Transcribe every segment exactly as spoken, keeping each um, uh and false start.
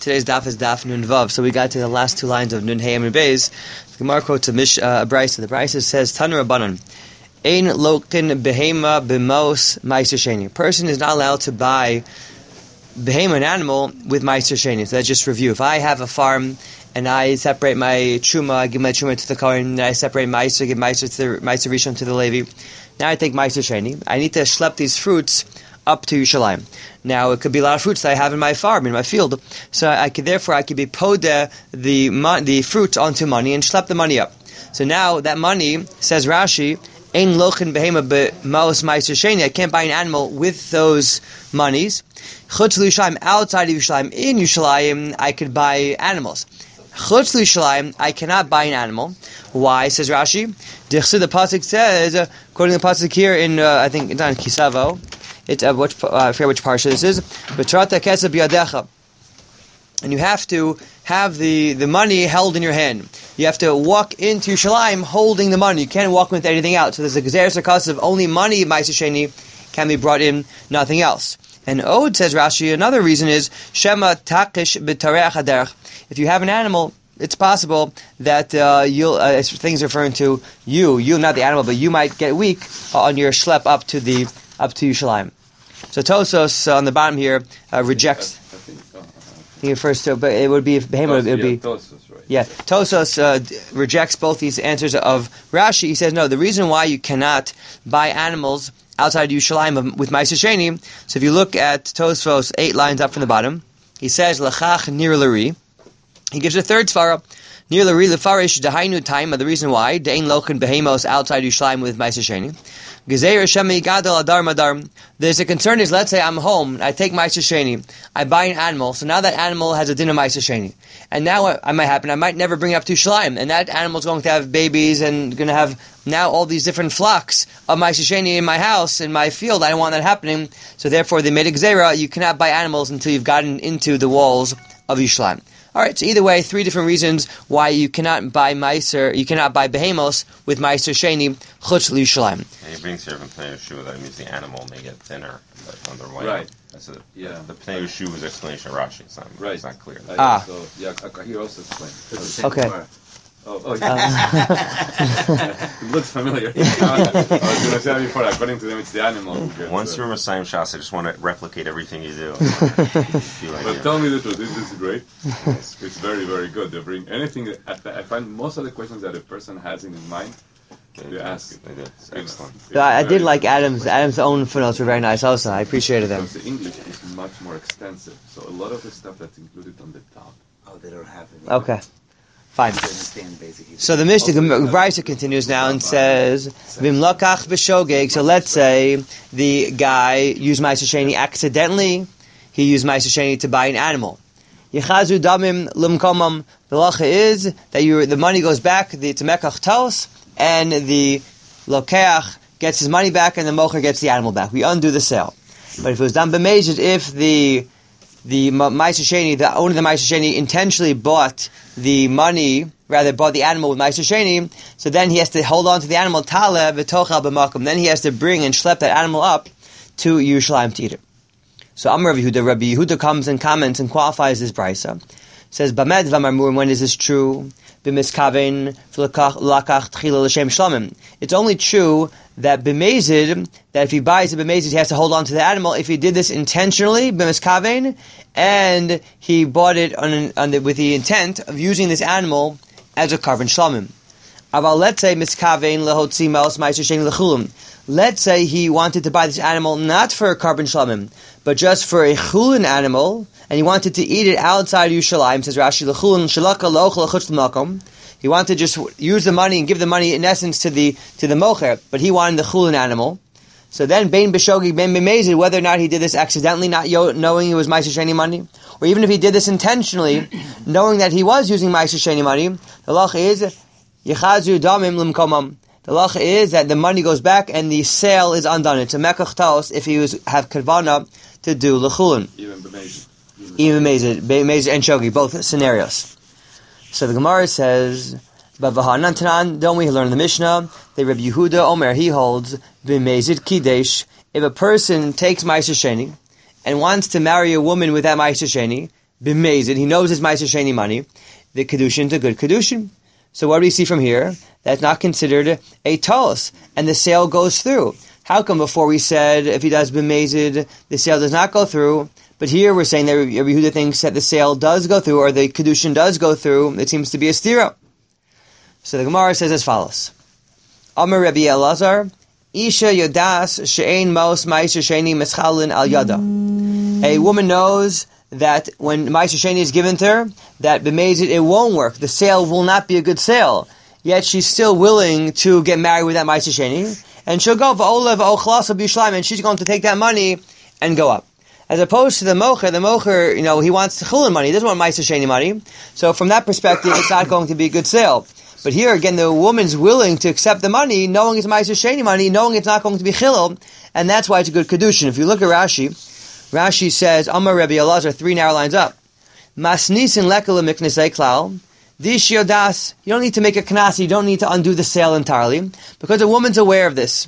Today's daf is daf Nun Vav. So we got to the last two lines of Nun Hey and Beis. The Gemara quotes a, mish, uh, a brisa. The brisa says, Tanu Rabbanan, Ein lokin behema b'mos ma'aser sheni. A person is not allowed to buy behema, an animal, with ma'aser sheni. So that's just review. If I have a farm and I separate my truma, I give my truma to the kohen, and I separate ma'aser, give ma'aser to the ma'aser rishon to the Levi. Now I take ma'aser sheni. I need to schlep these fruits up to Yerushalayim. Now it could be a lot of fruits that I have in my farm, in my field. So I could, therefore, I could be podeh the the fruit onto money and schlep the money up. So now that money, says Rashi, ein lochin behema b'maos ma'aser sheni. I can't buy an animal with those monies. Chutz l'Yerushalayim, outside of Yerushalayim, in Yerushalayim, I could buy animals. Chutz l'Yerushalayim, I cannot buy an animal. Why? Says Rashi. Dichsid, the pasuk says, according to the pasuk here in, uh, I think it's on Kisavo. It's uh, which uh, I forget which parsha this is. B'trata kesef biyadecha, and you have to have the, the money held in your hand. You have to walk into Yerushalayim holding the money. You can't walk with anything out. So there's a gezeres hakasa of only money ma'aser sheni can be brought in, nothing else. And Od, says Rashi, another reason is shema takish b'tareach haderech. If you have an animal, it's possible that uh, you'll uh, things referring to you, you not the animal, but you might get weak on your schlep up to the up to Yerushalayim. So Tosos uh, on the bottom here uh, rejects. I think, uh, I think it refers to, but it would be Behema. It would be Tosos, right? Yeah. Tosos uh, d- rejects both these answers of Rashi. He says no. The reason why you cannot buy animals outside Yerushalayim with ma'aser sheni. So if you look at Tosos eight lines up from the bottom, he says lachach nir lari. He gives a third svara. Nir lari lefarish dahainu time. The reason why dein lochin behemos outside Yerushalayim with ma'aser sheni. There's a concern is, let's say I'm home, I take ma'aser sheni, I buy an animal, so now that animal has a din of ma'aser sheni. And now what might happen, I might never bring it up to Yerushalayim, and that animal's going to have babies and going to have now all these different flocks of ma'aser sheni in my house, in my field. I don't want that happening, so therefore they made a gzeira, you cannot buy animals until you've gotten into the walls of Yerushalayim. Alright, so either way, three different reasons why you cannot buy ma'aser, you cannot buy behemos with ma'aser sheni, chutz l'Yerushalayim. And he brings here from Pnei Yeshu that means the animal may get thinner on their way. Right. That's a, yeah. The Pnei Yeshu's explanation of Rashi. It's not, right. It's not clear. I ah. Also, yeah, he also explained. Okay. Oh, oh yeah. It looks familiar. I was going to say that before, according to them, it's the animal who gets. Once you're Messiah Shas, I just want to replicate everything you do. like but you. tell me the truth, this is great. It's, it's very, very good. They bring anything. That, I find most of the questions that a person has in his mind, they, they ask. They did. It's excellent. So I, I did like Adam's. Adam's own footnotes were very nice also. I appreciated them. Because the English is much more extensive. So a lot of the stuff that's included on the top. Oh, they don't have it. Okay. Fine. Basically. So the Mishnah Brisa continues now and says, "Vim lakach b'shogeg." So let's say the guy used ma'aser sheni accidentally. He used ma'aser sheni to buy an animal. Yechazu damim lumkomam. The lacha is that you the money goes back the to mekach tos, and the lokeach gets his money back, and the mocher gets the animal back. We undo the sale. But if it was done b'mezid, if the the ma'aser sheni, the owner of the ma'aser sheni, intentionally bought the money, rather bought the animal with ma'aser sheni, so then he has to hold on to the animal, tala v'tochal b'makom. Then he has to bring and schlep that animal up to Yerushalayim to eat it. So Amar Rabbi Yehuda, Rabbi Yehuda comes and comments and qualifies this brisa. Says, Bamed v'marmur, when is this true? B'miskaven v'lakach tchila l'shem shlamim. It's only true that b'mezid, that if he buys a b'mezid, he has to hold on to the animal. If he did this intentionally, b'miskaven, and he bought it on, on the, with the intent of using this animal as a carbon shlamim. Aval, let's say miskaven lehotzi maos ma'aser sheni lechulim. Let's say he wanted to buy this animal not for a carbon shlamim, but just for a chulin animal, and he wanted to eat it outside Yerushalayim. Says Rashi, lechulin shalaka lochel chutz l'makom. He wanted to just use the money and give the money in essence to the to the mocher, but he wanted the chulin animal. So then, bein b'shogeg, bein b'mezid, whether or not he did this accidentally, not yo- knowing it was ma'aser sheni money, or even if he did this intentionally, knowing that he was using ma'aser sheni money, the lacha is yechazu damim l'mkomam. The lacha is that the money goes back and the sale is undone. It's a mekach taos if he was have kavana to do lechulin. Even b'mezid. Even b'mezid, b'mezid and shogi, both scenarios. So the Gemara says, "Bavahanan tanan." Don't we learn in the Mishnah? The Rabbi Yehuda Omer, he holds b'mezid kidesh. If a person takes ma'aser sheni and wants to marry a woman with that ma'aser sheni, b'mezid, he knows his Ma'aser Sheni money, the Kedushin is a good Kedushin. So what do we see from here? That's not considered a Tos, and the sale goes through. How come before we said if he does b'mezid, the sale does not go through, but here we're saying that Rabbi Yehuda thinks that the sale does go through, or the Kedushin does go through? It seems to be a stira. So the Gemara says as follows. Amar Rabbi Elazar, Isha yodas she'ein mos ma'aser sheni meschalin al yada. A woman knows that when ma'aser sheni is given to her, that b'mezid it won't work. The sale will not be a good sale. Yet she's still willing to get married with that ma'aser sheni, and she'll go v'olev v'ochlasa b'yishlayim, and she's going to take that money and go up. As opposed to the mocher, the mocher, you know, he wants chulin money. He doesn't want ma'aser sheni money. So from that perspective, it's not going to be a good sale. But here again, the woman's willing to accept the money, knowing it's ma'aser sheni money, knowing it's not going to be chilul, and that's why it's a good kedushin. If you look at Rashi, Rashi says, Amar Rabbi Elazar, three narrow lines up. Masnisin lekel miknesei klal. Dish yodas. You don't need to make a knas. You don't need to undo the sale entirely, because a woman's aware of this.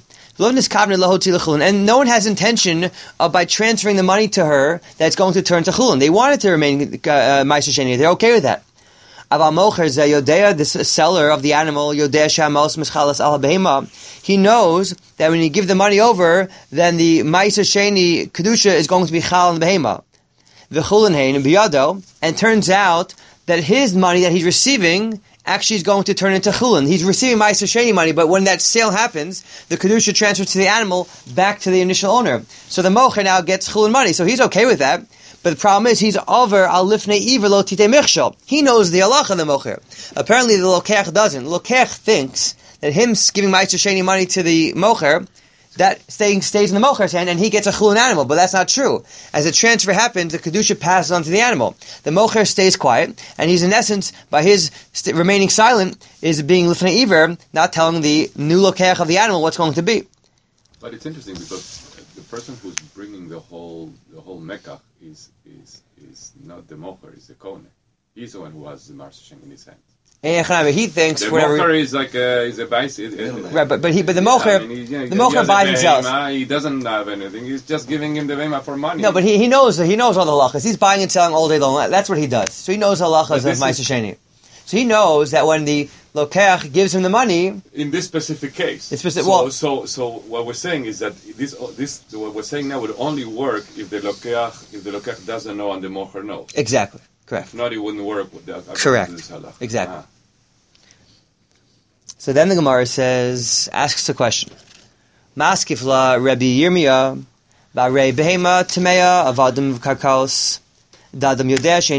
And no one has intention of, by transferring the money to her, that it's going to turn to chulun. They want it to remain uh, ma'aser sheni. They're okay with that. Aval mocher ze yodea, this seller of the animal, yodea shamos mischalas al behema. He knows that when you give the money over, then the ma'aser sheni kedusha is going to be chal on the behema. V'chulun hein biyado, and turns out that his money that he's receiving actually is going to turn into chulun. He's receiving ma'aser sheni money, but when that sale happens, the kedusha transfers to the animal back to the initial owner. So the mocher now gets chulun money. So he's okay with that. But the problem is, he's over al lifnei iver lo titei michshel. He knows the halacha of the mocher. Apparently the lokech doesn't. Lokech thinks that him giving ma'aser sheni money to the mocher, that staying stays in the mocher's hand, and he gets a chulun animal. But that's not true. As the transfer happens, the kedusha passes on to the animal. The mocher stays quiet, and he's in essence, by his st- remaining silent, is being lifnei iver, not telling the new lokech of the animal what's going to be. But it's interesting because the person who's bringing the whole the whole mekach is is is not the mocher, is the kohen. He's the one who has the ma'aser sheni in his hand. He thinks the whatever. mocher is like a is a bais. Right, but but he but the mocher I mean, he, yeah, the mocher buys and sells. He doesn't have anything. He's just giving him the vema for money. No, but he he knows he knows all the halachas. He's buying and selling all day long. That's what he does. So he knows the halachas of ma'aser sheni. So he knows that when the lokech gives him the money, in this specific case, specific, so, well, so so what we're saying is that this this what we're saying now would only work if the lokech if the lokech doesn't know and the mocher knows. Exactly, correct. If not, it wouldn't work with that. Correct, exactly. Ah. So then the Gemara says, asks a question: Maskifla Rabbi Yirmiyah, Barei Behema Tameya Avadim Karkaos. Everybody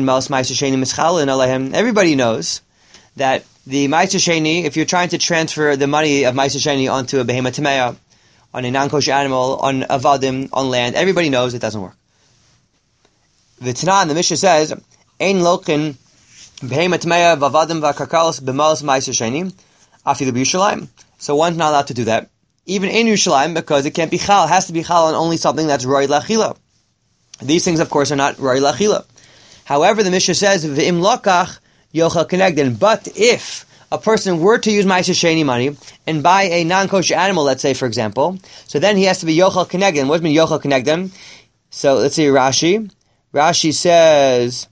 knows that the ma'aser sheni, if you're trying to transfer the money of ma'aser sheni onto a behema tameya, on a non-kosher animal, on avadim, on land, everybody knows it doesn't work. The Tanan, the Mishnah says, Ein lokin behema tameya v'avadim v'karkalos b'malos ma'aser sheni afilu b'Yushalayim. So one's not allowed to do that, even in Yerushalayim, because it can't be chal. It has to be chal on only something that's roi lachila. These things, of course, are not roi lachila. However, the Mishnah says, V'im lokach yochel kenegden. But if a person were to use ma'aser sheni money and buy a non-kosher animal, let's say, for example, so then he has to be yochel kenegden. What does it mean, yochel kenegden? So let's see Rashi. Rashi says,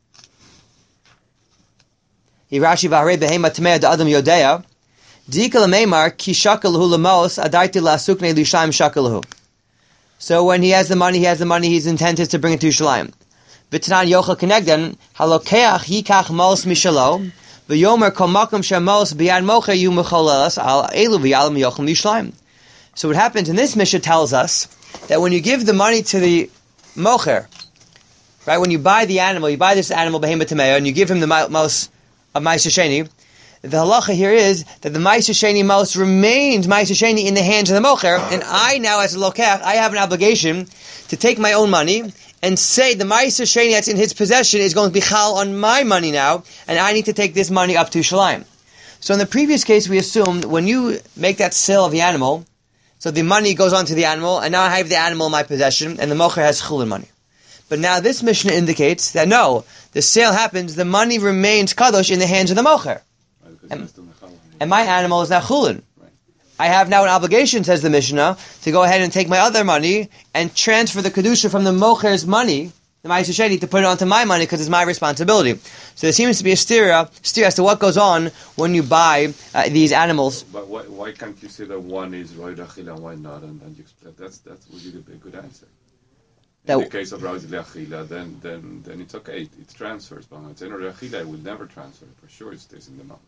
Rashi v'harei behema tamei da'adam yodea, Dika l'meimar ki shakalahu l'mos adaiti la'asuknei l'ishayim shakalahu. So when he has the money, he has the money, his intent is to bring it to Yerushalayim. V'tanan yochel kenegden, halokeach yikach mos mishalo, v'yomer kol makom shemos b'yad mocher yu mecholelas al elu v'yalam yochel Yerushalayim. So what happens in this Mishnah tells us that when you give the money to the mocher, right, when you buy the animal, you buy this animal, behema tameya, and you give him the mos of ma'aser sheni, the halacha here is that the ma'aser sheni mos remains ma'aser sheni in the hands of the mocher, and I now, as a lokech, I have an obligation to take my own money and say the ma'aser sheni that's in his possession is going to be chal on my money now, and I need to take this money up to Yerushalayim. So in the previous case, we assumed when you make that sale of the animal, so the money goes on to the animal, and now I have the animal in my possession, and the mocher has chulin money. But now this Mishnah indicates that no, the sale happens, the money remains kadosh in the hands of the mocher. And, and my animal is now chulin. Right. I have now an obligation, says the Mishnah, to go ahead and take my other money and transfer the kedusha from the mocher's money, the Ma'aser Sheni to put it onto my money because it's my responsibility. So there seems to be a steer, steer as to what goes on when you buy uh, these animals. But why, why can't you say that one is Roy Achila and why not? And then you explain. That's that would be a good answer. In That- the case of Roy Achila, then then then it's okay. It, it transfers. But when it's in Roy Achila, it will never transfer. For sure, it stays in the mouth.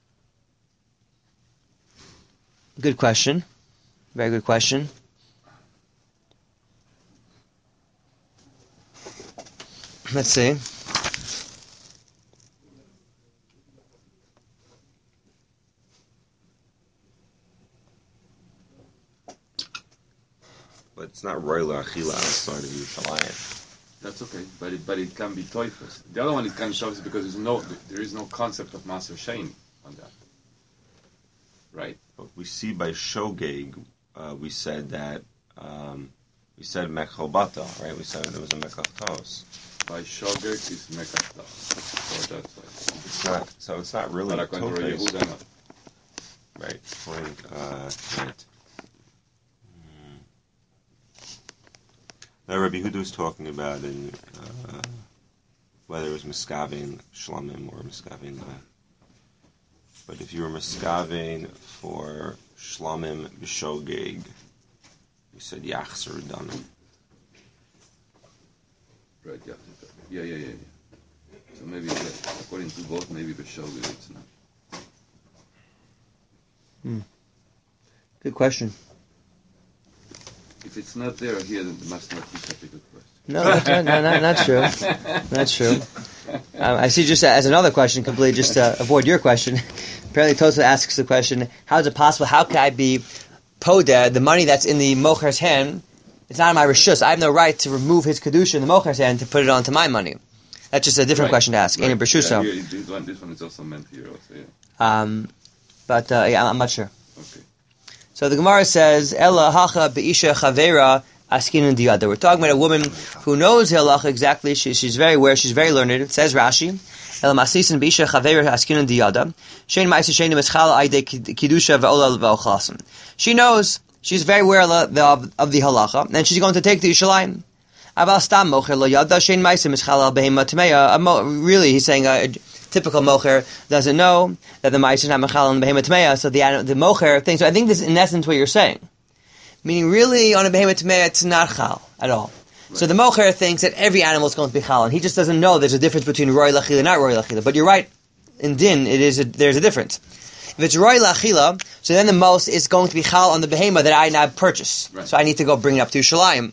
Good question. Very good question. Let's see. But it's not Roila Achila outside of Yerushalayim. That's okay, but it, but it can be toifus. The other one it can be toifus because there's no there is no concept of Maser Sheni on that, right? But we see by Shogeg, uh, we said that, um, we said Mechel Bata, right? We said it was a Mechel Tos. By Shogeg is Mekachta. So that's why. It's not, so it's not really But according to Rabbi Tofes. Yehuda, no. Right, according, uh, right. Hmm. Now Rabbi Yehuda was talking about in, uh, whether it was Miskavein Shlamim or Miskavein uh, but if you were Miskavein for Shlamim B'Shogeg, you said Yachzer Danim. Right, yeah, yeah, yeah, yeah. yeah. So maybe yeah, according to both, maybe the Shogeg it's not. Hmm. Good question. If it's not there here, then it must not be such a good question. No, that's not, no, not, not true. Not true. Um, I see just as another question, completely just to avoid your question. Apparently Tosa asks the question, how is it possible, how can I be podeh, the money that's in the mocher's hand, it's not in my reshus, I have no right to remove his kedusha in the mocher's hand to put it onto my money. That's just a different Right, question to ask. right. In a b'shuso. Yeah, here, this, one, this one is also meant here also, yeah. Um, but uh, yeah, I'm not sure. Okay. So the Gemara says, Ella hacha be'isha chavera askinun diyada. We're talking about a woman who knows halacha exactly. She, she's very aware. She's very learned. It says Rashi, Ella masisin be'isha chavera askinun diyada. Shein ma'isa shein mischal aide kidusha ve'ola ve'ochlasim. She knows. She's very aware of the, of, of the halacha, and she's going to take the Yerushalayim. Aval stam mocher lo yada shein ma'isa mischal al behema tmeya. Really, he's saying a typical mocher doesn't know that the ma'isa is not mechal on the behema tmeya, so the the mocher thinks. So I think this is in essence what you're saying. Meaning, really, on a behemoth tmeya, it's not chal at all. Right. So the mocher thinks that every animal is going to be chal, and he just doesn't know there's a difference between roy lachila and not roy lachila. But you're right, in din, it is a, there's a difference. If it's roy lachila, so then the most is going to be chal on the behemoth that I now purchase. Right. So I need to go bring it up to Yerushalayim.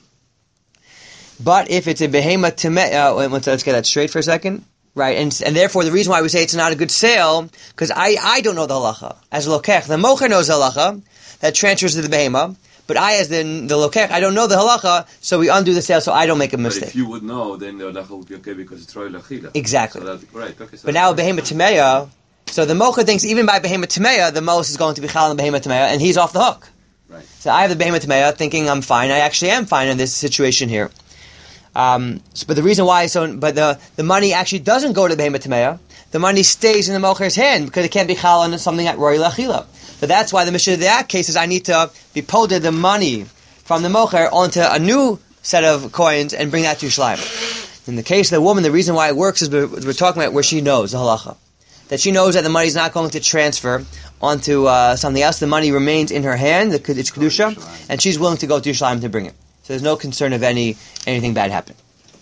But if it's a behemoth tmeya, uh, let's get that straight for a second. Right, and and therefore the reason why we say it's not a good sale, because I, I don't know the halacha. As a lokech, the mocher knows the halacha, that transfers to the behemoth. But I, as the, the lokech, I don't know the halacha, so we undo the sale, so I don't make a mistake. But if you would know, then the halacha would be okay because it's roy lachila. Exactly. So that, right, okay, so but now behemoth tmeya, so the mocher thinks even by behemoth tmeya, the most is going to be chal on the behemoth tmeya, and he's off the hook. Right. So I have the behemoth tmeya thinking I'm fine. I actually am fine in this situation here. Um, so, but the reason why, so, but the, the money actually doesn't go to the behemoth tmeya. The money stays in the mocher's hand because it can't be chal on something like roy lachila. So that's why the Mishnah in that case is I need to be poded the money from the mocher onto a new set of coins and bring that to Yerushalayim. In the case of the woman, the reason why it works is we're, we're talking about where she knows the halacha. That she knows that the money is not going to transfer onto uh, something else. The money remains in her hand, the, it's kedusha, and she's willing to go to Yerushalayim to bring it. So there's no concern of any anything bad happening.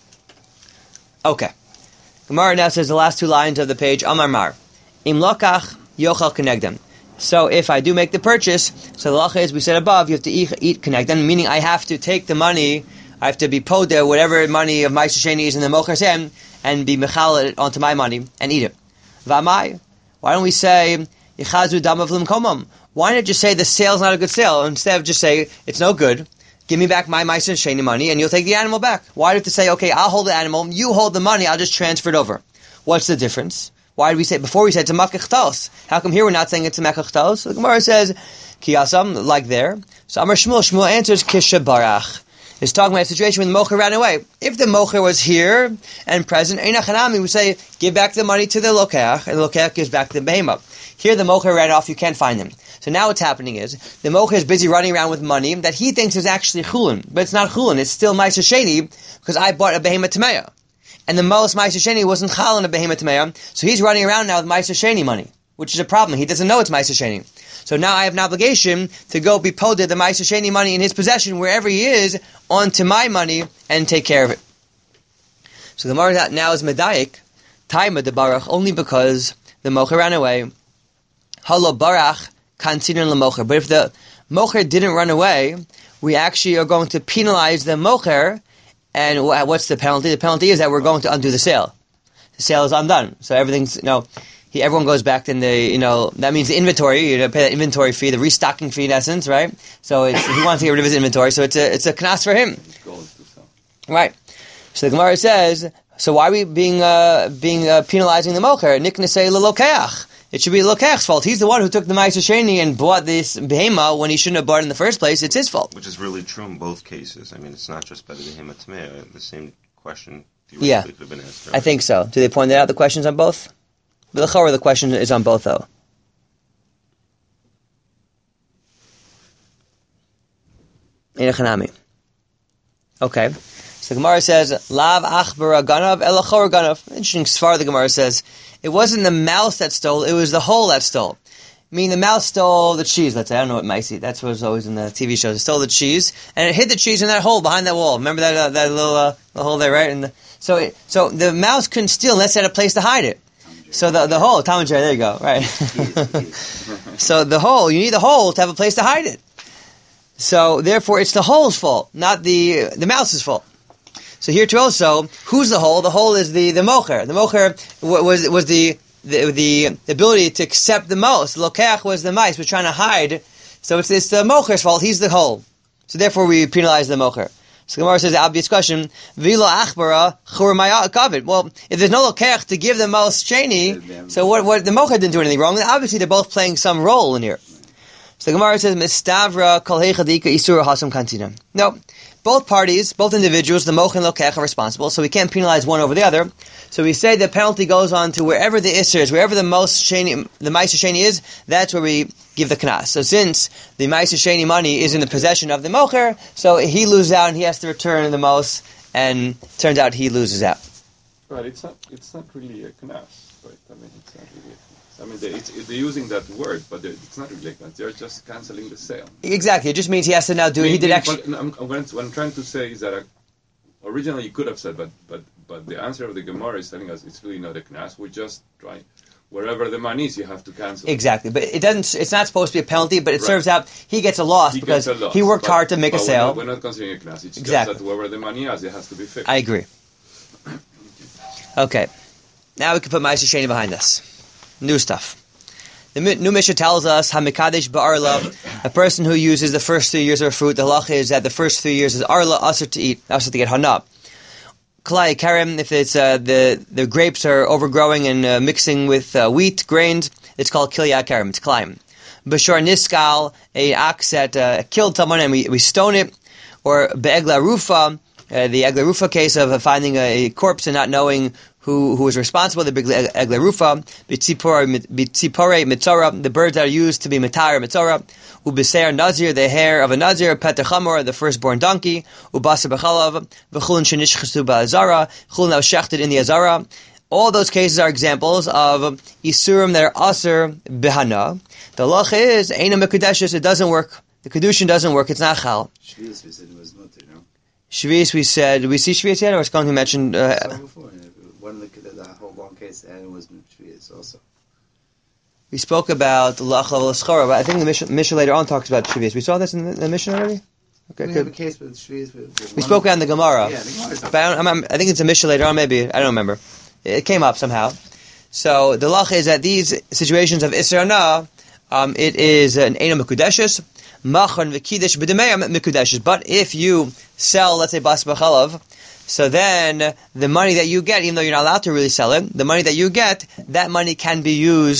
Okay. Gemara now says the last two lines of the page, Amar Mar. Im lokach yochal kenegdem. So if I do make the purchase, so the halacha is, we said above, you have to eat, eat kenegdem, meaning I have to take the money, I have to be podeh, whatever money of my sheni is in the mocher's hand, and be mechal it onto my money, and eat it. V'amai, why don't we say, yichazu damav l'mkomam? Why not just say the sale's not a good sale, instead of just say, it's no good, give me back my Ma'aser Sheni money, and you'll take the animal back. Why do you have to say, okay, I'll hold the animal, you hold the money, I'll just transfer it over? What's the difference? Why did we say, before we said it's a makach tos? How come here we're not saying it's a makach tos? So the Gemara says, ki asam, like there. So Amar Shmuel, Shmuel answers, kisha barach. It's talking about a situation when the mocher ran away. If the mocher was here and present, Ein Hanami would say, give back the money to the lokeach, and the lokeach gives back the behema. Here the mocher ran off, you can't find him. So now what's happening is, the mocher is busy running around with money that he thinks is actually chulin, but it's not chulin, it's still ma'aser sheni, because I bought a behema tameya. And the most ma'aser sheni wasn't chal on a behema tameya, so he's running around now with ma'aser sheni money, which is a problem. He doesn't know it's ma'aser sheni. So now I have an obligation to go be poded the ma'aser sheni money in his possession, wherever he is, onto my money, and take care of it. So the Gemara now is medayik, taima de barach, only because the mocher ran away. Halo barach kansinan lemocher. But if the mocher didn't run away, we actually are going to penalize the mocher. And what's the penalty? The penalty is that we're going to undo the sale. The sale is undone. So everything's, you know, he, everyone goes back and they, you know, that means the inventory, you know, pay that inventory fee, the restocking fee in essence, right? So it's, he wants to get rid of his inventory, so it's a, it's a knas for him. Right. So the Gemara says, so why are we being, uh, being, uh, penalizing the mocher? Niknasei lelokeach. It should be the lokeach's fault. He's the one who took the ma'aser sheni and bought this behema when he shouldn't have bought it in the first place. It's his fault. Which is really true in both cases. I mean, it's not just by the behema tamei. The same question theoretically yeah. could have been asked. I think so. Do they point out the questions on both? The l'chorah, the question is on both, though. In a chanami. Okay. So the Gemara says, Lav achbara ganav el achor ganav. Interesting svar the Gemara says, it wasn't the mouse that stole, it was the hole that stole. I mean, the mouse stole the cheese, let's say. I don't know what micey, that's what was always in the T V shows. It stole the cheese, and it hid the cheese in that hole behind that wall. Remember that uh, that little, uh, little hole there, right? And the, so it, so the mouse couldn't steal unless it had a place to hide it. So the the hole, Tom and Jerry, there you go, right. So the hole, you need the hole to have a place to hide it. So therefore, it's the hole's fault, not the the mouse's fault. So here too also, who's the hole? The hole is the, the mocher. The mocher was was the, the the ability to accept the mouse. The lokeach was the mice. We're trying to hide. So it's, it's the mocher's fault. He's the hole. So therefore we penalize the mocher. So Gemara says the obvious question, V'lo achbara chur ma'akavid. Well, if there's no lokeach to give the mouse sheni, so what, what, the mocher didn't do anything wrong. Obviously they're both playing some role in here. So the Gemara says, Mistavra kol heichadika isur hasam kantina. No. Both parties, both individuals, the mocher and lokeach are responsible, so we can't penalize one over the other. So we say the penalty goes on to wherever the isser is, wherever the most sheni, the ma'aser sheni is, that's where we give the knas. So since the ma'aser sheni money is in the possession of the mocher, so he loses out and he has to return the most, and turns out he loses out. Right, it's not, it's not really a knas, right? I mean, it's not really a knas. I mean, they, it's, they're using that word, but it's not really a knas. They're just canceling the sale. Exactly, it just means he has to now do I mean, it. He did I mean, extra. What I'm, what I'm trying to say is that uh, originally you could have said, but but but the answer of the Gemara is telling us it's really not a knas. We're just trying. Wherever the money is, you have to cancel. Exactly, but it doesn't. It's not supposed to be a penalty, but it right. serves out. He gets a loss he because a loss, he worked but, hard to make a sale. We're not, we're not considering a knas. It's exactly. just that wherever the money is, it has to be fixed. I agree. Okay, now we can put ma'aser sheni behind us. New stuff. The new Mishnah tells us, Hamikadesh ba'arla, a person who uses the first three years of a fruit, the halacha is that the first three years is arla, asr to eat, asr to get hana. Kalai karim, if it's uh, the the grapes are overgrowing and uh, mixing with uh, wheat grains, it's called kilya karim. It's klaim. Bashar niskal, a ox that uh, killed someone and we, we stone it, or be'egla rufa, uh, the egla rufa case of uh, finding a, a corpse and not knowing who who is responsible, the big egla rufa, bitzipore mitzora, the birds that are used to be mitar mitzora, ubeser nazir, the hair of a nazir, petachamor, the firstborn donkey, ubasa bechalav, v'chulin shenishchasu ba'azara, chulin that was shechted in the azara. All those cases are examples of isurim that are aser behana. The lacha is eina mekudeshes. It doesn't work. The kedushin doesn't work. It's not chal. Shvius, we said it was not, you know. Shvius, we said. Did we see Shvius yet, or was going to mention? Uh, I saw before. One of the, the, the whole long case, and it was Shvius also. We spoke about lacha l'schora, but I think the Mishnah, Mishnah later on talks about Shvius. We saw this in the, the Mishnah already. Okay, we good. have a case with Shvius. With, with we spoke about in the Gemara. Yeah, the Gemara. But I, don't, I'm, I think it's a Mishnah later on. Maybe I don't remember. It came up somehow. So the lacha is that these situations of Isra Na, um, it is an Eina Mekudeshes, Machon V'Kiddush B'Demeya Mekudeshes. But if you sell, let's say, Bas B'Chalav, so then the money that you get, even though you're not allowed to really sell it, the money that you get, that money can be used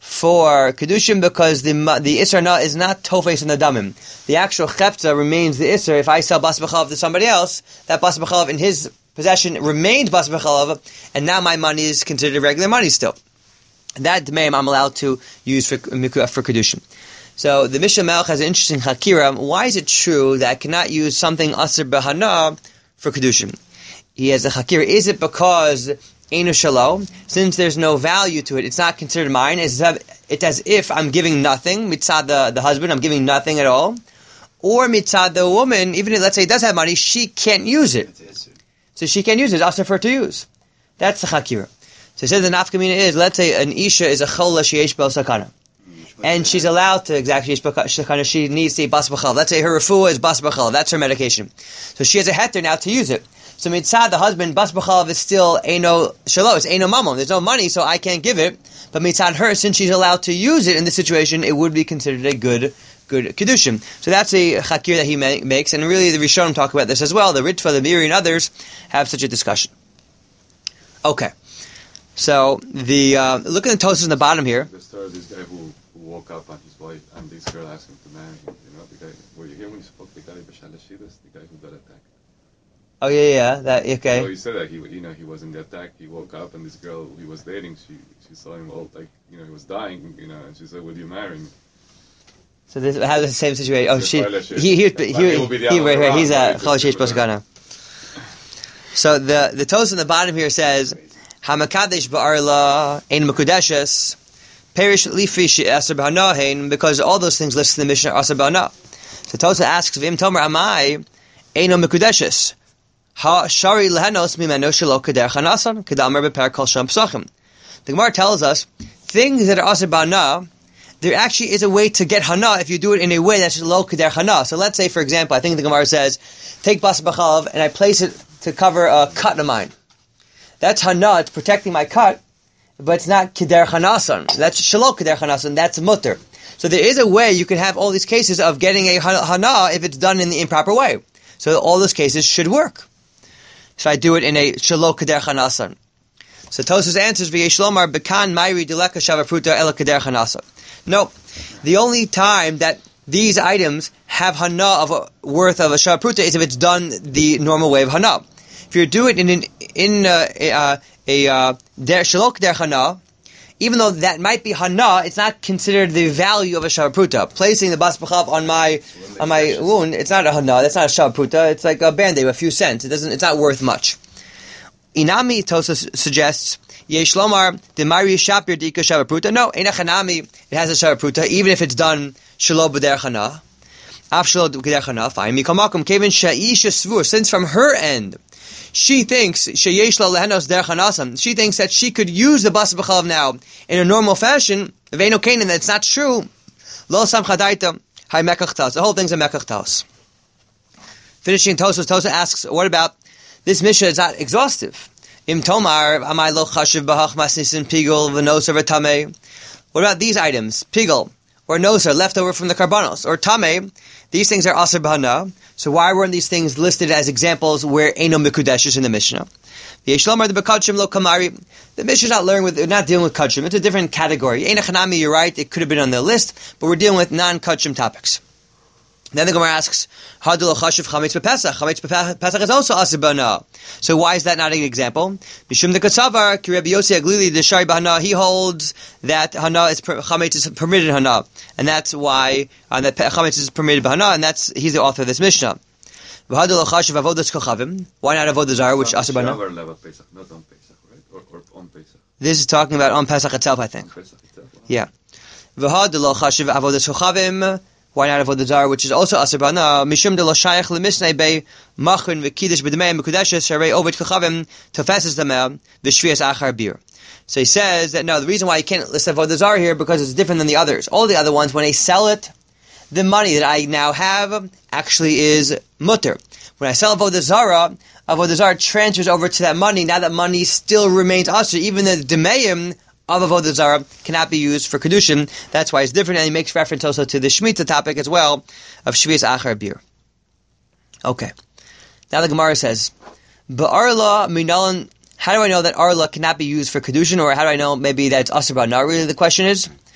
for Kedushin because the the Isser na is not Tofes in the Damim. The actual Chepta remains the Isser. If I sell Bas B'chalav to somebody else, that Bas B'chalav in his possession remained Bas B'chalav, and now my money is considered regular money still. That Dmeim I'm allowed to use for, for Kedushin. So the Mishnah Melech has an interesting Hakira. Why is it true that I cannot use something Asr B'hana for Kedushin? He has a Hakira. Is it because Einu Shalom, since there's no value to it, it's not considered mine, it's as if I'm giving nothing, mitzad the, the husband, I'm giving nothing at all, or mitzad the woman, even if, let's say, it does have money, she can't use it. So she can't use it, it's also for her to use. That's the Chakira. So he says the nafkamina is, let's say an Isha is a chola sheyesh bel sakana, and she's allowed to, exactly, sakana, she needs to eat bas b'chalav. Let's say her refuah is bas b'chalav, that's her medication. So she has a heter now to use it. So mitzad the husband, bas b'chalav is still eino shalo, it's eino mamon. There's no money, so I can't give it. But mitzad her, since she's allowed to use it in this situation, it would be considered a good, good kedushin. So that's a chakir that he ma- makes, and really the Rishonim talk about this as well. The Ritva, the Miri, and others have such a discussion. Okay, so the uh, look at the Tosas in the bottom here. The story of this guy who, who woke up on his wife, and this girl asked him to marry him. You know, the guy. Were you here when you spoke to the guy Bashal Hashidus, the guy who got attacked? Oh yeah, yeah, that okay. So he said that he, you know, he was in the attack. He woke up, and this girl he was dating, she, she saw him all like, you know, he was dying, you know, and she said, "Will you marry me?" So this has the same situation. Oh, she, he, he, he, he, he, he right here. He's a chol sheish b'sakana. So the the toast on the bottom here says, "Hamakadesh ba'arla ein mekudeshes perish lifi she'aser b'hanahein," because all those things listed in the Mishnah are aser b'hana. So Tosa asks, "V'im tomer amai eino mekudeshes." Ha shari lehenos mimeno shelo keder chanasan kedamer beper kol sham psachim. The Gemara tells us things that are aser b'hana, there actually is a way to get hana if you do it in a way that's lo keder hana. So let's say, for example, I think the Gemara says, take bas b'chalav and I place it to cover a cut of mine. That's hana, it's protecting my cut, but it's not keder chanasan. That's shelo keder chanasan, that's mutter. So there is a way you can have all these cases of getting a hana if it's done in the improper way. So all those cases should work. So I do it in a shelo keder chanasan. So Tosas answers v'yesh lomar bekan mayri dileka shavapruta ela keder chanasan. No, the only time that these items have hana of a worth of a shavapruta is if it's done the normal way of hana. If you do it in an, in uh, a, uh, a uh, shelo keder hana, even though that might be hana, it's not considered the value of a shavapruta. Placing the bas b'chalav on my on my wound, it's not a hana. That's not a shavapruta. It's like a band-aid, a few cents. It doesn't. It's not worth much. Inami Tosa suggests yesh lomar demari shapir dika shavapruta. No, ena chanami. It has a shavapruta, even if it's done shelo b'der chana. Af shelo b'der chana. Fine. Mikamakom kevin sha'isha svur. Since from her end, she thinks sheyesh la lehenos der chanasam. She thinks that she could use the bas b'chalav now in a normal fashion. Ve'eno kainin, that's not true. Lo samcha daita hay mekach taos. The whole thing's a mekach taos. Finishing Tosa, Tosa asks, what about this Mishnah? Is not exhaustive. Im tomar amai lo chashiv b'hach masnisin pigol v'noser v'tamei. What about these items? Pigol or noser left over from the karbanos or tamei. These things are aser b'hana. So why weren't these things listed as examples where eino mikudeshes in the Mishnah? The Yeshlomar the bekachim lo kamari. The Mishnah is not learning with, not dealing with kachim. It's a different category. Eina chanami, you're right. It could have been on the list, but we're dealing with non-kachim topics. Then the Gemara asks, Hadul chashiv chametz b'pesach. Chametz b'pesach is also aser b'hana. So why is that not an example? Mishum the katsavar ki Rabbi Yossi Aglili the shari b'hana. He holds that hana is chametz is permitted hana, and that's why uh, that chametz is permitted b'hana, and that's he's the author of this Mishnah. Hadul chashiv avodas kochavim. Why not avodas zara, which aser b'hana? Not on Pesach, right? Or, or on Pesach. This is talking about on Pesach itself, I think. On Pesach itself. Wow. Yeah. V'hadul chashiv avodas kochavim. Why not avodah zarah, which is also aser b'hana? Mishum de lo shayach lemisnei be machun v'kiddush b'demei mekudeshes sharei ovet kochavim tofeses demei v'shvias achar bir. So he says that no, the reason why you can't list avodah zarah here because it's different than the others. All the other ones, when they sell it, the money that I now have actually is mutter. When I sell avodah zarah, avodah zarah transfers over to that money. Now that money still remains aser, even the demeim of avodah zarah cannot be used for kedushin. That's why it's different, and he makes reference also to the shemitah topic as well of shvius achar bir. Okay, now the Gemara says, "Ba'arla minalan." How do I know that arla cannot be used for kedushin, or how do I know maybe that it's aser b'hana? Really, the question is,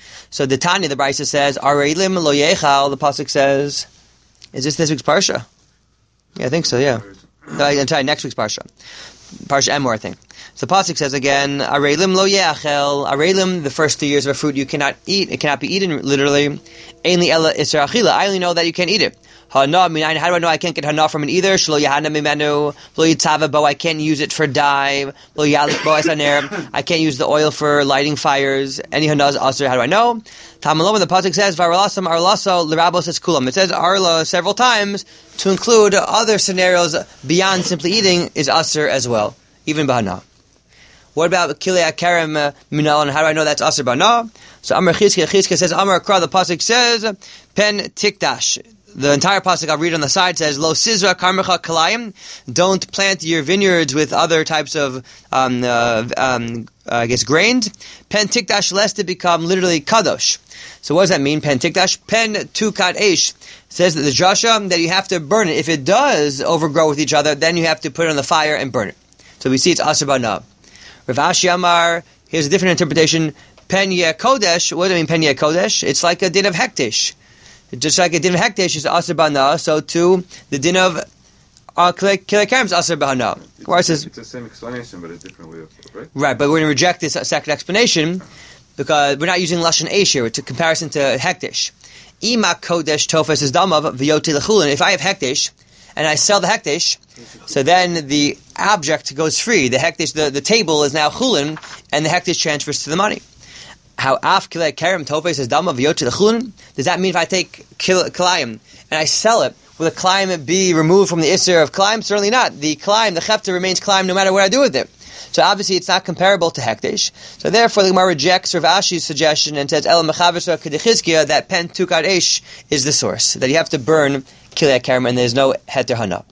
So the Tanya, the Brisa says, Areilim lo yechal, the Pasuk says, is this this week's Parsha? Yeah, I think so, yeah. No, I'm sorry, next week's Parsha. Parsha Emor, I think. So the Pasuk says again, Areilim lo yechel, Areilim, the first two years of a fruit you cannot eat, it cannot be eaten literally. Ainli ela isra achila, I only know that you can't eat it. Hana, minayin, how do I know I can't get hana from it either? Shlo yahana mimenu, lo yitzava bo, I can't use it for dye, lo yalik bo esaner, I can't use the oil for lighting fires. Any hana is asr, how do I know? Tamaloma, the pasuk says, varalasam arlaso l'rabos es kulam. It says arla several times to include other scenarios beyond simply eating is asr as well, even bahana. What about kilei akarem minal, and how do I know that's asr bahana? So Amar Chizkiah, Chizkiah says, Amar Kra, the pasuk says, pen tikdash. The entire pasuk I'll read on the side says, Lo sizra karmecha kalayim, don't plant your vineyards with other types of, um, uh, um, uh, I guess, grains. Pen tikdash, lest it become literally kadosh. So what does that mean, pen tikdash? Pen tukat eish. Says that the drasha, that you have to burn it. If it does overgrow with each other, then you have to put it on the fire and burn it. So we see it's asr ba'na. Rav Ashi Amar, here's a different interpretation. Pen yeh kodesh, what does it mean, pen yeh kodesh? It's like a din of hektish. Just like a din of hektish is asr b'hana, so too the din of uh, kilei karem is asr b'hana. It's, it's, it's the same explanation, but a different way of it, right? Right, but we're going to reject this second explanation because we're not using lashon eish here. It's a comparison to hektish. Ima kodesh tofes is damav v'yoti lechulin. If I have hektish and I sell the hektish, so then the object goes free. The hektish, the, the table is now chulin, and the hektish transfers to the money. How af kilei karem tofes is dama v'yoti lechulin? Does that mean if I take kalayim and I sell it, will the kalayim be removed from the isser of kalayim? Certainly not. The kalayim, the chefta remains kalayim no matter what I do with it. So obviously it's not comparable to hektish. So therefore the Gemara rejects Rav Ashi's suggestion and says El Mechavesh Kedechizkiah that pen tukat eish is the source, that you have to burn kilei karem and there's no heter hana.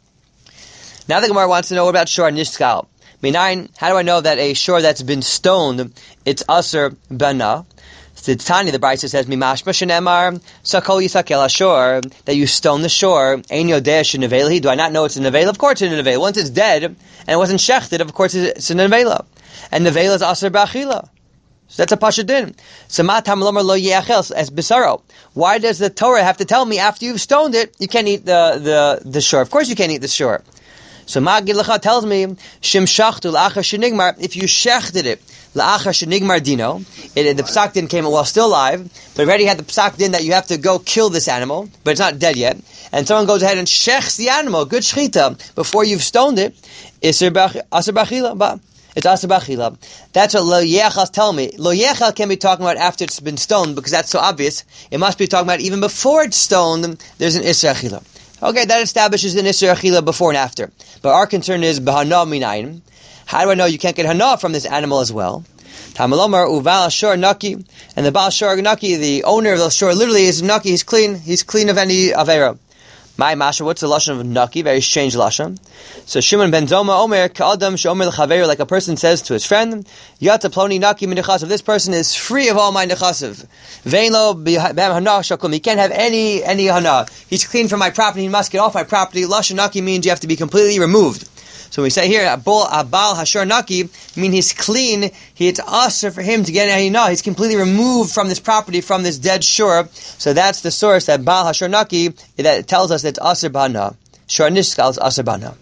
Now the Gemara wants to know about shor nishkal. Minayin, how do I know that a shore that's been stoned, it's asr bana? The Tanya, the Brisa says, Mimashma shenemar, sakol yisakel ashor, that you stone the shore, ein yodeh sheneveli. Do I not know it's a nevela? Of course it's a nevela. Once it's dead, and it wasn't shechted, of course it's a nevela. And nevela is asr b'achila. So that's a pasha din. Samat hamlomar lo yeachel, as bisaro. Why does the Torah have to tell me after you've stoned it, you can't eat the, the, the shore? Of course you can't eat the shore. So Magid Lecha tells me, Shim shachtu la'achar shenigmar, if you shechted it, la'achar shenigmar dino, it, the psak din came while still alive, but already had the psak din that you have to go kill this animal, but it's not dead yet, and someone goes ahead and shechs the animal, good shechita, before you've stoned it, asr b'achila, it's asr b'achila. That's what lo yechal telling me. Lo yechal can be talking about after it's been stoned, because that's so obvious. It must be talking about even before it's stoned, there's an isra achila. Okay, that establishes an Isser Achila before and after. But our concern is B'hana minayin. How do I know you can't get Hana from this animal as well? Tamalomar Uval Shor Naki. And the Baal Shor Naki, the owner of the shore, literally is Naki, he's clean. He's clean of any Avera. My Masha, what's the Lashon of Naki? Very strange Lashon. So Shimon ben Zoma Omer, Ka'adam Shomer L'chaveru, like a person says to his friend, Yata Ploni Naki min nechasav. This person is free of all my nechasav. Ve'lo b'hem hana shakum. He can't have any, any hana. He's clean from my property, he must get off my property. Lashon Naki means you have to be completely removed. So we say here, Abal Hashor Naki, mean he's clean, he, it's usher for him to get any hana. He's completely removed from this property, from this dead shore. So that's the source that Baal Hashor Naki, that tells us that it's asr b'hana. Shor nishkal is asr b'hana.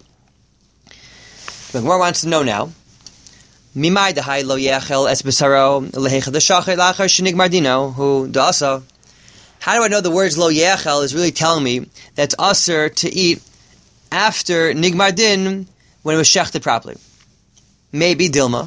The Gemara wants to know now, Mimai dehai lo yechel es b'saro lehechad ha'shachet lachar shenigmar dino hu da'asa. How do I know the words lo yechel is really telling me that it's asr to eat after nigmar din, when it was shechted properly? Maybe Dilma.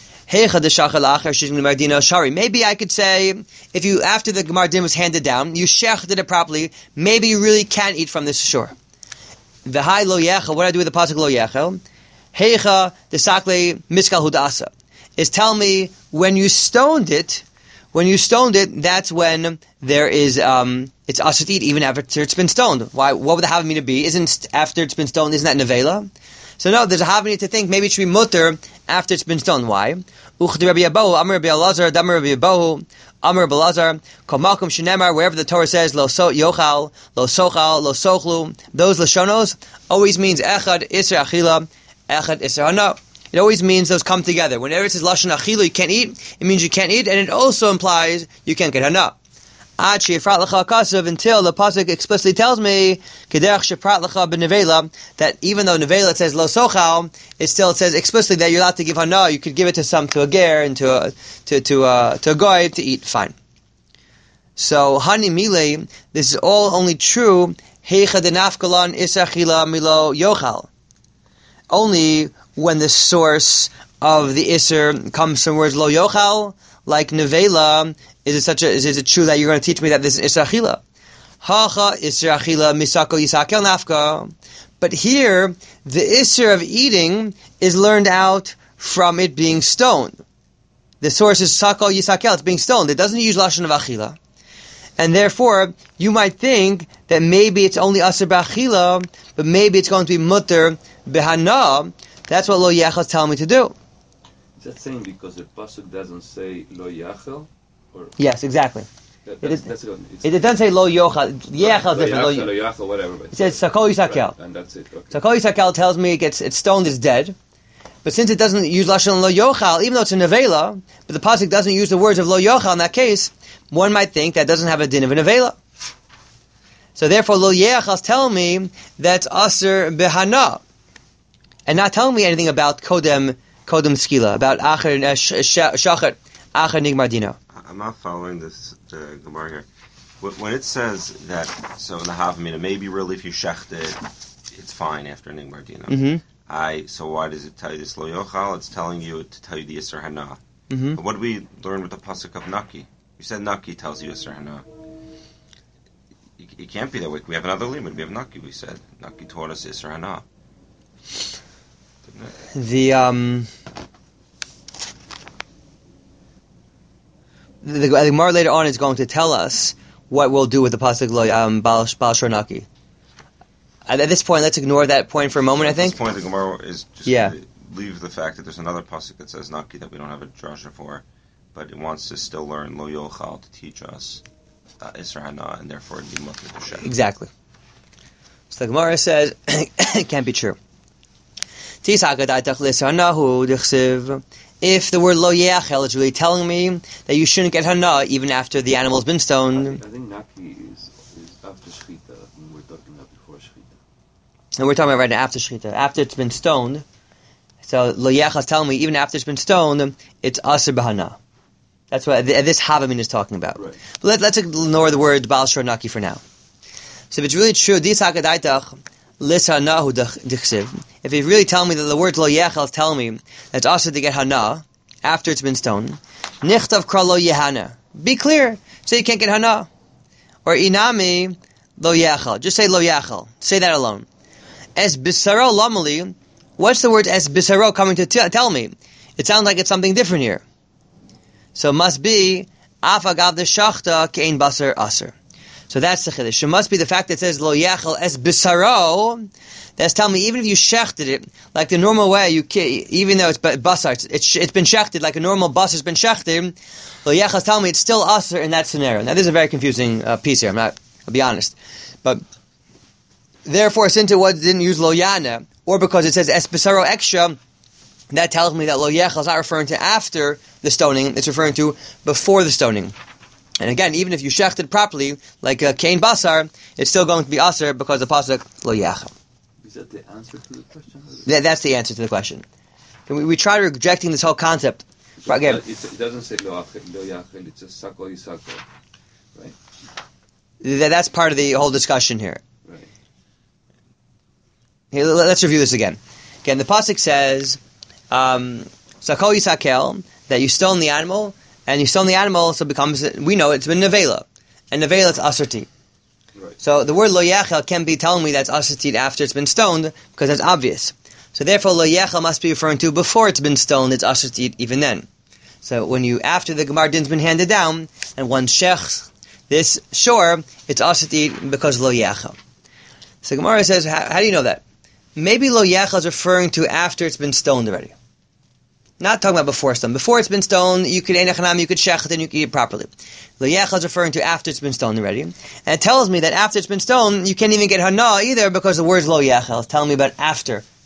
Maybe I could say, if you, after the Gemar Din was handed down, you shechted it properly, maybe you really can't eat from this shore. V'hai lo yechel, what do I do with the pasuk lo yechel? Heicha desakle miskal hudasa. Is tell me, when you stoned it, when you stoned it, that's when there is, um, it's asr to eat even after it's been stoned. Why? What would the havamina be? Isn't after it's been stoned, isn't that nevela? So no, there's a havamina to think maybe it should be mutter after it's been stoned. Why? Uchdi Rabbi Abahu, Amar Rabbi Elazar, Damar Rabbi Abahu, Amar Rabbi Elazar, Kol Malkum Shenemar, wherever the Torah says lo so yochal, lo sochal, lo sochlu, those lashonos always means echad isra achila, echad isra hana. It always means those come together. Whenever it says lashon achila, you can't eat, it means you can't eat, and it also implies you can't get hana. Ad she'ifrat lecha kasav, until the pasuk explicitly tells me kederach she'ifrat lecha b'nevela, that even though nevela it says lo sochal, it still it says explicitly that you're allowed to give hana. You could give it to some, to a ger, and to a, to to a, to a goy to eat. Fine. So hani mile, this is all only true heicha denafkalan isachila milo yochal. Only when the source of the iser comes from words lo yochal, like nevela. Is it such a? Is it true that you're going to teach me that this is isra achila? Hacha isra achila misako yisakel nafka. But here, the isra of eating is learned out from it being stoned. The source is sako yisakel. It's being stoned. It doesn't use lashon of achila, and therefore you might think that maybe it's only asr b'achila, but maybe it's going to be mutter b'hana. That's what lo yachal is telling me to do. Is that saying because the pasuk doesn't say lo yachal? Or Yes, exactly. that, It, that's, is, that's it. It's, it, it doesn't say lo yochal. Yachal is lo different. Lo, yachal, lo yachal, whatever. But it says sako yisakel. right, and that's it. Okay. Sako yisakel tells me it gets it's stoned, it's dead. But since it doesn't use lashon lo yochal, even though it's a nevela, but the pasuk doesn't use the words of lo yochal in that case, one might think that doesn't have a din of a nevela. So therefore, lo yechal is telling me that's aser behana, and not telling me anything about kodem kodem skila, about acher shachet acher nigmar dino. I'm not following this uh, Gemara here. Wh- When it says that, so in the Havamina, maybe really if you shecht it, it's fine after Nigmar Dino. Mm-hmm. I so why does it tell you this lo yochal? It's telling you to tell you the Yisr Hana. Mm-hmm. But what do we learn with the pasuk of Naki? You said Naki tells you Yisr Hana. It, it can't be that way. We have another limit. We have Naki. We said Naki taught us Yisr Hana. Didn't it? The um. The, the Gemara later on is going to tell us what we'll do with the pasuk lo um, bal bal shornaki. At this point, let's ignore that point for a moment. I At think. this point, the Gemara is just Yeah. going to leave the fact that there's another pasuk that says Naki that we don't have a drasha for, but it wants to still learn lo yochal to teach us uh, Isra Hana, and therefore it'd be mutter to shech. Exactly. So the Gemara says it can't be true. If the word lo yachel is really telling me that you shouldn't get hana even after the animal's been I stoned, think, I think Naki is, is after Shechita, and we're talking about before Shechita. and we're talking about right now after shechita, after it's been stoned. So lo yachel is telling me even after it's been stoned, it's aser b'hana. That's what th- this Havamin is talking about. Right. But let, let's ignore the word bal shor naki for now. So if it's really true, dis hakadaitach lisanahu dichsiv. If you really tell me that the word lo yachel is telling me that it's also to get hana after it's been stoned, nichtav kra lo yehana. Be clear, say you can't get hana. Or inami lo yachel. Just say lo yachel. Say that alone. Es bisaro lamali. What's the word es bisaro coming to t- tell me? It sounds like it's something different here. So it must be afagav de shachta kein basar aser. So that's the chiddush. It must be the fact that it says lo yachel es bisaro. That's telling me even if you shechted it like the normal way, you even though it's basar, it's, it's it's been shechted like a normal basar has been shechted. Lo yachel is telling me it's still aser in that scenario. Now this is a very confusing uh, piece here. I'm not. I'll be honest, but therefore, since it was didn't use lo yana, or because it says es bisaro extra, that tells me that lo yachel is not referring to after the stoning; it's referring to before the stoning. And again, even if you shechted properly, like a kain basar, it's still going to be aser because the pasuk lo yachel. Is that the answer to the question? That, that's the answer to the question. And we, we try rejecting this whole concept. But Again, it, it doesn't say lo achel, lo yachel, it says sako yisako. Right? that, that's part of the whole discussion here. Right. Here, let- let's review this again. Again, the pasuk says, um, "Sakol yisakel," that you stone the animal, and you stone the animal, so it becomes. We know it's been nevela, and nevela it's asserti. Right. So the word lo yachel can be telling me that's asserti after it's been stoned, because that's obvious. So therefore, lo yachel must be referring to before it's been stoned. It's asserti even then. So when you after the gemar din's been handed down, and one shechs this shore, it's asserti because lo yachel. So Gemara says, how, how do you know that? Maybe lo yachel is referring to after it's been stoned already. Not talking about before stone. Before it's been stoned, you could enechanam, you could shech it, and you could eat it properly. Lo yachel is referring to after it's been stoned already. And it tells me that after it's been stoned, you can't even get hana either because the word's lo yachel. It's telling me about after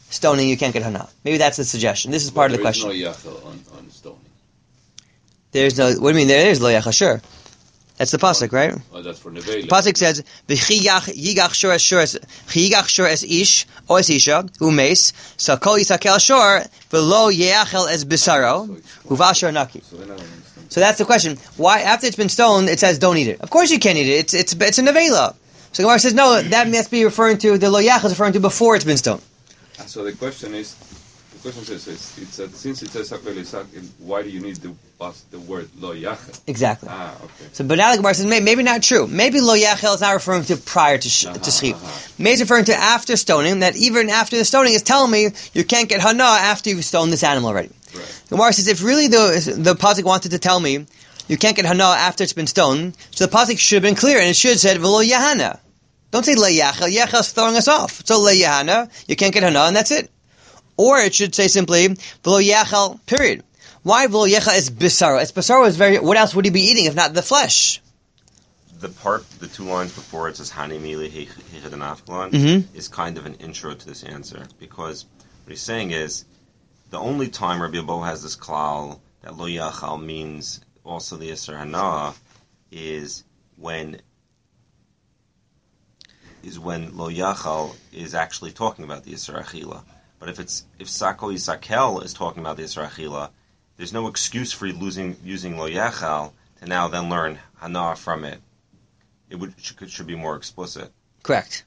stoning, you can't get hana. Maybe that's the suggestion. This is part But of the question. There is no yachel on, on stoning. There's no. What do you mean? There is lo yachal. Sure, that's the pasuk, right? Oh, that's for nevela. Pasuk says, "V'chiyach yigach shor es shor es chiyigach shor es ish o es isha umes sakol yisakel shor v'lo yeachel es bisaro uvashor naki." So then I don't understand. So that's the question. Why, after it's been stoned, it says don't eat it? Of course you can't eat it. It's it's it's a nevela. So Gemara says no. That must be referring to the lo yachel is referring to before it's been stoned. So the question is, the question says, is, it's that since it says sakol yisak, why do you need the the word lo yachel? Exactly. Ah, okay. So, but now the Gemara says maybe, maybe not true. Maybe lo yachel is not referring to prior to sh- Uh-huh, to schip. uh-huh. Maybe it's referring to after stoning. That even after the stoning is telling me you can't get hana after you've stoned this animal already. Right. The Gemara says if really the the pasuk wanted to tell me you can't get hana after it's been stoned, so the pasuk should have been clear and it should have said v'lo yahana. Don't say lo yachel. Yachel is throwing us off. So lo yahana, you can't get hana, and that's it. Or it should say simply v'lo yachel. Period. Why v'lo yachel is bisaro? It's bisaro is very. What else would he be eating if not the flesh? The part, the two lines before it says Hani Mili Hechadanafkalon Mhm. is kind of an intro to this answer, because what he's saying is the only time Rabbi Abba has this klal that Lo Yachal means also the Yisr Hana is when is when Lo Yachal is actually talking about the Yisr Achila. But if it's if Sakol Yisakel is talking about the Yisr Achila, there's no excuse for losing using Lo Yachal to now then learn Hana from it. It would should, should be more explicit. Correct.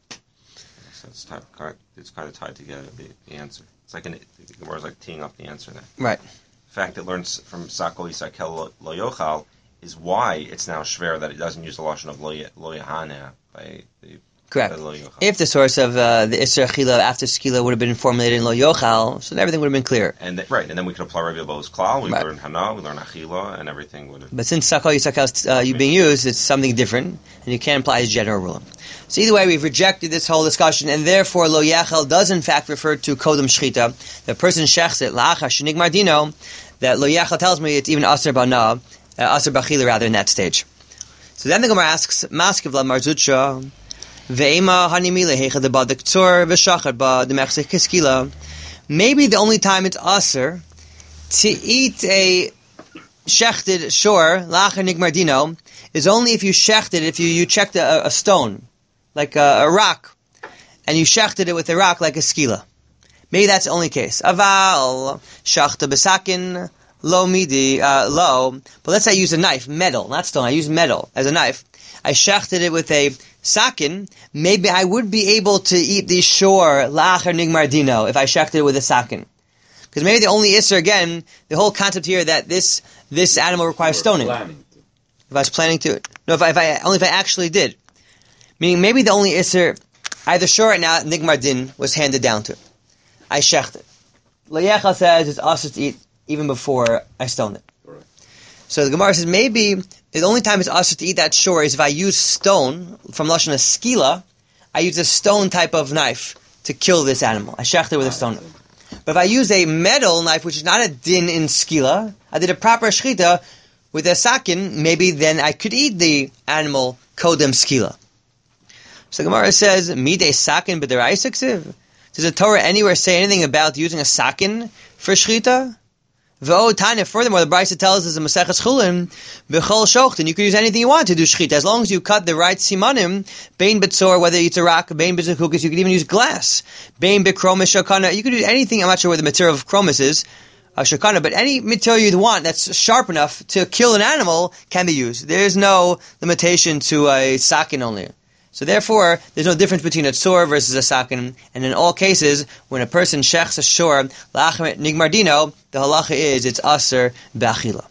So it's, type, it's kind of tied together, the, the answer. It's like an, the Gemara is like teeing up the answer there. Right. The fact it learns from Sakol Yisakel Lo Yochal is why it's now shver that it doesn't use the lashon of Lo Yahana by the Correct. by Lo Yochal. If the source of uh, the Isra Achila after Skila would have been formulated in Lo Yochal, so then everything would have been clear. And th- right, and then we could apply Rabbi Abba's klal. We Right. learn Hana, we learn Achila, and everything would have. But since Sakal Yisakel is uh, being used, it's something different, and you can't apply a general rule. So either way, we've rejected this whole discussion, and therefore Lo Yachel does in fact refer to Kodem Shchita. The person shechs it, La'achar Shenig Mardino, that Lo Yachel tells me it's even Aser Bana, uh, Aser Bachila rather in that stage. So then the Gemara asks, Maskevla Marzutra, Ve'ema Hanimile Hecha de Ba de Ktsor V'Shachar Ba de Mechsech Keskila. Maybe the only time it's Aser to eat a shechted shore, La'achar Nig Mardino, is only if you shechted, if you, you checked a, a stone, like a, a rock, and you shechted it with a rock like a skila. Maybe that's the only case. Aval, shachta besakin, lo midi, uh, lo. But let's say I use a knife, metal, not stone, I use metal as a knife. I shechted it with a sakin, maybe I would be able to eat the shore, la'achar nigmardino, if I shechted it with a sakin. Because maybe the only isser, again, the whole concept here that this this animal requires stoning. Planning to. If I was planning to, no, if I, if I only if I actually did. Meaning maybe the only isser, either shore it now, nigmardin was handed down to. I shecht it. Le'yechal says it's also to eat even before I stoned it. Correct. So the Gemara says maybe the only time it's also to eat that shore is if I use stone from lashon skila. I use a stone type of knife to kill this animal. I shecht it with a stone. But if I use a metal knife, which is not a din in skila, I did a proper shchita with a sakin, maybe then I could eat the animal kodem skila. So the Gemara says, midei sakin b'deraisa ksiv. Does the Torah anywhere say anything about using a sakin for shchita? V'o tanya, furthermore, the Brisa tells us in Maseches Chulin, b'chol shochtin, you can use anything you want to do shchita, as long as you cut the right simanim, bein b'tzor, whether it's a rock, bein b'zekukis, you can even use glass, bein b'kromis shakana, you can do anything, I'm not sure where the material of chromis is, uh, shakana, but any material you'd want that's sharp enough to kill an animal can be used. There is no limitation to a sakin only. So therefore, there's no difference between a tzor versus a sakin, and in all cases, when a person shechs a shor, la'achar nigmardino, the halacha is, it's aser b'achila.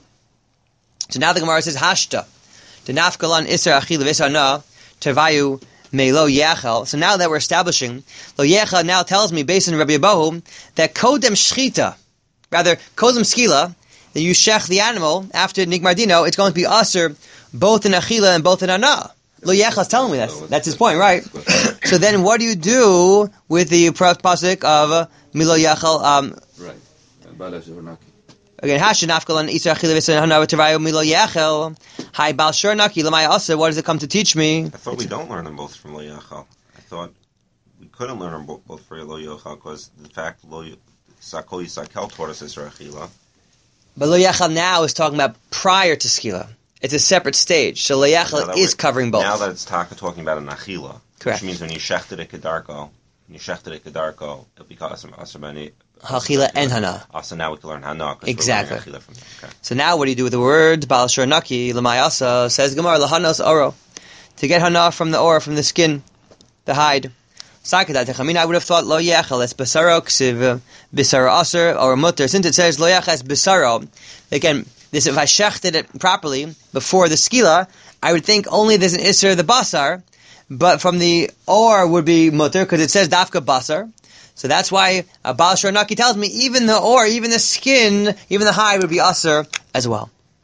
So now the Gemara says, hashta, the nafkalan iser achila v'isana, tervayu me lo yachal. So now that we're establishing, lo yachal now tells me, based on Rabbi Abahu, that kodem shchita, rather, kodem skila, that you shech the animal after nigmardino, it's going to be aser both in achila and both in anah. Lo Yechal is telling me that. That's his point, right? So then what do you do with the pasuk of uh, Milo Yechal? Um, Right. Bala Shornaki. again, Hashin Afkalan Isra Achila V'San Hana V'Terayu Milo Yechal. Hi Bal Shornaki Lamai Asa. What does it come to teach me? I thought we don't learn them both from Lo Yachal. I thought we couldn't learn them both, both for lo yochal because the fact lo sakol yisakel taught us Isra Achila. But lo yachal now is talking about prior to skila. It's a separate stage. So lo yachal is covering both. Now that it's taka talking about an achila, correct. Which means when you shechted a kedarko, when you shechted a kedarko, it'll be asr asr Hachila and hana. Also now we can learn hana. Exactly. From okay. So now what do you do with the word Baal Shor Naki L'mayasa? Says Gemara lahanos oro, to get hana from the or from the skin, the hide. I mean, I would have thought lo yechal es besaro ksiv besaro aser or mutter. Since it says lo yechal es besaro, again, this if I shechted it properly before the skila, I would think only there's an iser the basar, but from the or would be mutter because it says dafka basar. So that's why uh, Baal Shor Naki tells me even the or, even the skin, even the hide would be aser as well.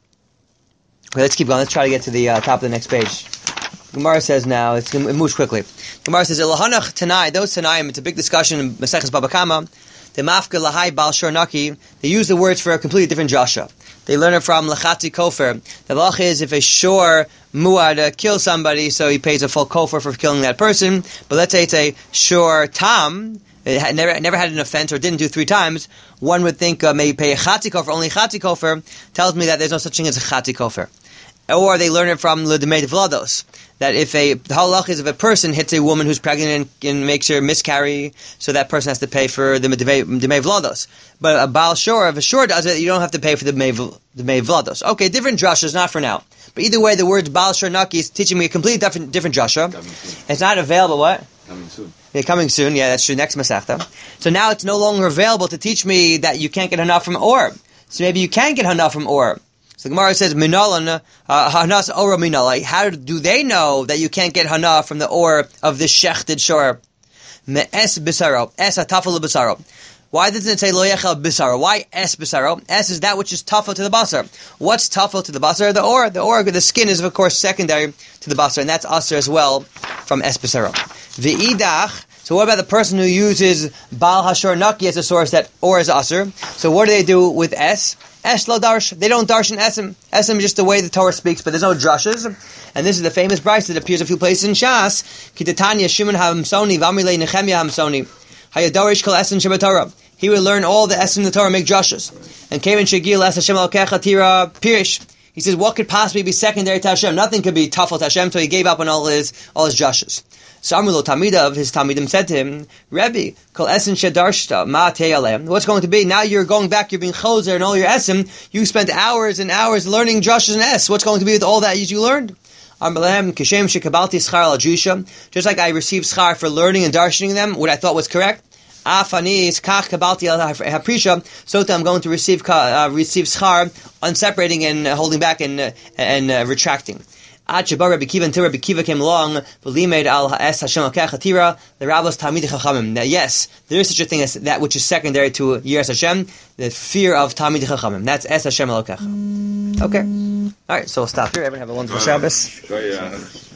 Okay, let's keep going. Let's try to get to the uh, top of the next page. Gemara says now, it's, it moves quickly. Gemara says, Ilahanach Tanai, those Tanaim, it's a big discussion in Maseches Baba Kama, the Mafka Lahai Baal Shor Naki, they use the words for a completely different Joshua. They learn it from Lachati Kofer. The lach is if a shor muad uh, kills somebody, so he pays a full kofer for killing that person. But let's say it's a shor tam, it had never never had an offense or didn't do three times, one would think uh, maybe pay a chati kofer, only chati kofer, tells me that there's no such thing as a chati kofer. Or they learn it from L'Demei Vlados, that if a, the halach is if a person hits a woman who's pregnant and, and makes her miscarry, so that person has to pay for the Demei Vlados. But a Baal Shor, if a Shor does it, you don't have to pay for the Demei Vlados. Okay, different drashas, not for now. But either way, the word Baal Shor Naki is teaching me a completely different, different drasha. It's not available, what? Coming soon. Yeah, coming soon, yeah, that's true, next Masechta. So now it's no longer available to teach me that you can't get hana from Or. So maybe you can get hana from Or. So the Gemara says, "Minalan hanas ora minalai." How do they know that you can't get hana from the or of this shechted shor? Me es bisaro, es atafel bisaro. Why doesn't it say lo yechal bisaro? Why es bisaro? Es is that which is tafel to the basar. What's tafel to the basar? The or, the or, the skin is of course secondary to the basar, and that's aser as well from es bisaro. V'idach. So what about the person who uses Baal Hashor Naki as a source that or is aser? So what do they do with es? Es lo darsh. They don't darsh in esim. Esim is just the way the Torah speaks, but there's no drushes. And this is the famous brayso that appears a few places in Shas. Kitatanya Shimon Hamsoni Vamile Nechemia Hamsoni Hayadarish Kol Esim Sheba Torah. He would learn all the esim in the Torah, make drushes. And came in Shagil Es Hashem Al Kecha Tira Pirish. He says, what could possibly be secondary to Hashem? Nothing could be tafel to Hashem, so he gave up on all his all his drushes. So Amrulo Tamida of his Tamidim said to him, Rebbe, Kol Esim Shedarshta Ma Te'alem. What's going to be? Now you're going back, you're being choser and all your esim. You spent hours and hours learning drushes and es. What's going to be with all that you learned? Amrulem Kishem Shekabalti Schar Al Jusha. Just like I received schar for learning and darshaning them, what I thought was correct. Afani is Kach Kabalti Al Haprisha. So I'm going to receive uh, receive schar on separating and uh, holding back and uh, and uh, retracting. Ad Shabar Rabbi Kiva until Rabbi Kiva came along, V'limed al ha'es Hashem al kech hatira, the rabbis Talmidei Chachamim. Now, yes, there is such a thing as that which is secondary to Yiras Hashem, the fear of Talmidei Chachamim. That's es Hashem al kech. Okay. All right, so we'll stop here. Everyone have a wonderful Shabbos.